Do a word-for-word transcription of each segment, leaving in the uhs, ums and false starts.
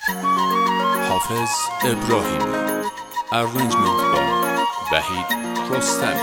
Hafez İbrahimi. Arrangement by Vahid Rostam.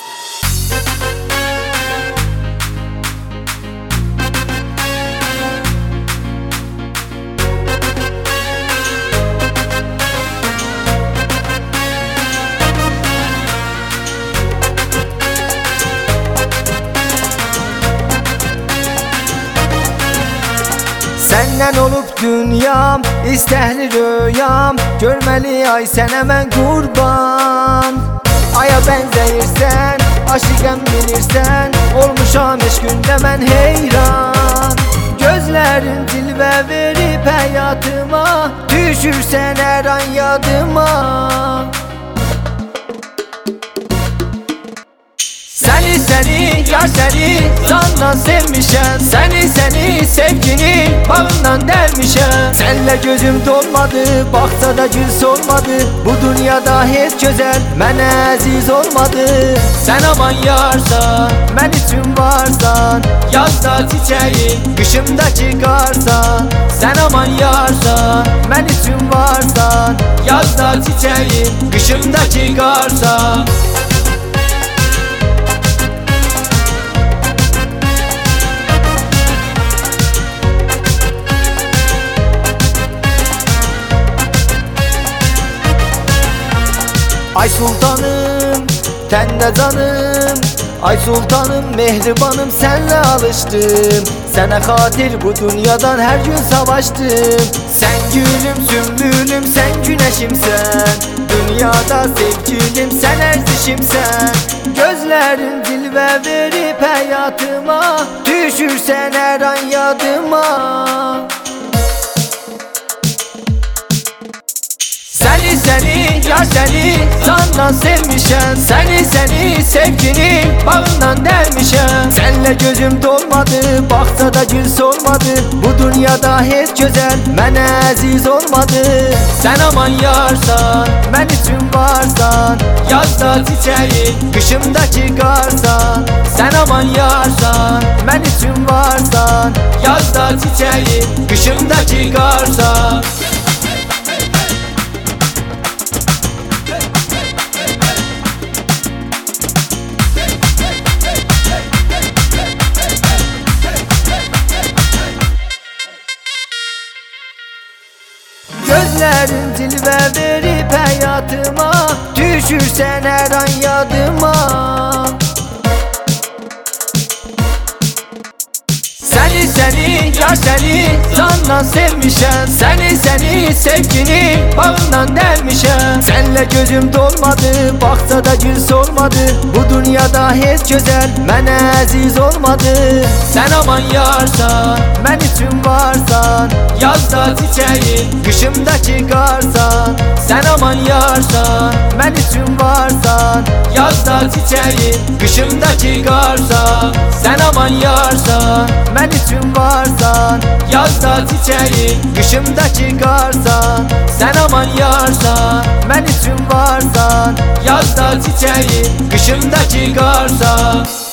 Senden olup dünyam, istehli rüyam, görmeli ay sen hemen kurban. Aya benzeyirsen, aşıken bilirsen, olmuşam eşkünde ben heyran. Gözlerin cilve verip hayatıma, düşürsen her an yadıma. Seni seni ya seni candan sevmişem, seni seni sevgini bağından dermişem. Senle gözüm dolmadı, baksa da gül solmadı, bu dünyada hiç güzel mənə əziz olmadı. Sen aman yarsan, mən üçün varsan, yazda çiçeği, kışımda çıkarsan. Sen aman yarsan, mən üçün varsan, yazda çiçeği, kışımda çıkarsan. Ay sultanım, tende canım, ay sultanım, mehribanım, senle alıştım. Sana hatir bu dünyadan her gün savaştım. Sen gülüm, sümbülüm, sen güneşimsen, dünyada sevgilim, sen erzişimsen. Gözlerin cilve verip hayatıma, düşürsen her an yadıma. Seni seni ya seni candan sevmişem, seni seni sevgini bağından dermişem. Senle gözüm dolmadı, baksa da gül solmadı, bu dünyada hiç güzel mənə əziz olmadı. Sen aman yarsan, mən üçün varsan, yazda çiçeği, kışımda çıkarsan. Sen aman yarsan, mən üçün varsan, yazda çiçeği, kışımda çıkarsan. Gözlerin cilve verip hayatıma, düşürsen her an yadıma. Seni seni ya seni candan sevmişem, seni seni sevgini bağından dermişem. Senle gözüm dolmadı, baksa da gül solmadı, bu dünyada hiç güzel mənə əziz olmadı. Sen aman yarsan, mən üçün varsan, yazda çiçeği, kışımda çıkarsan. Sen aman yarsan, mən üçün varsan, yazda çiçeği, kışımda çıkarsan. Sen aman yarsan, mən üçün varsan, yazda çiçeği, kışımda çıkarsan. Sen aman yarsan, mən üçün varsan, yazda çiçeği, kışımda çıkarsan.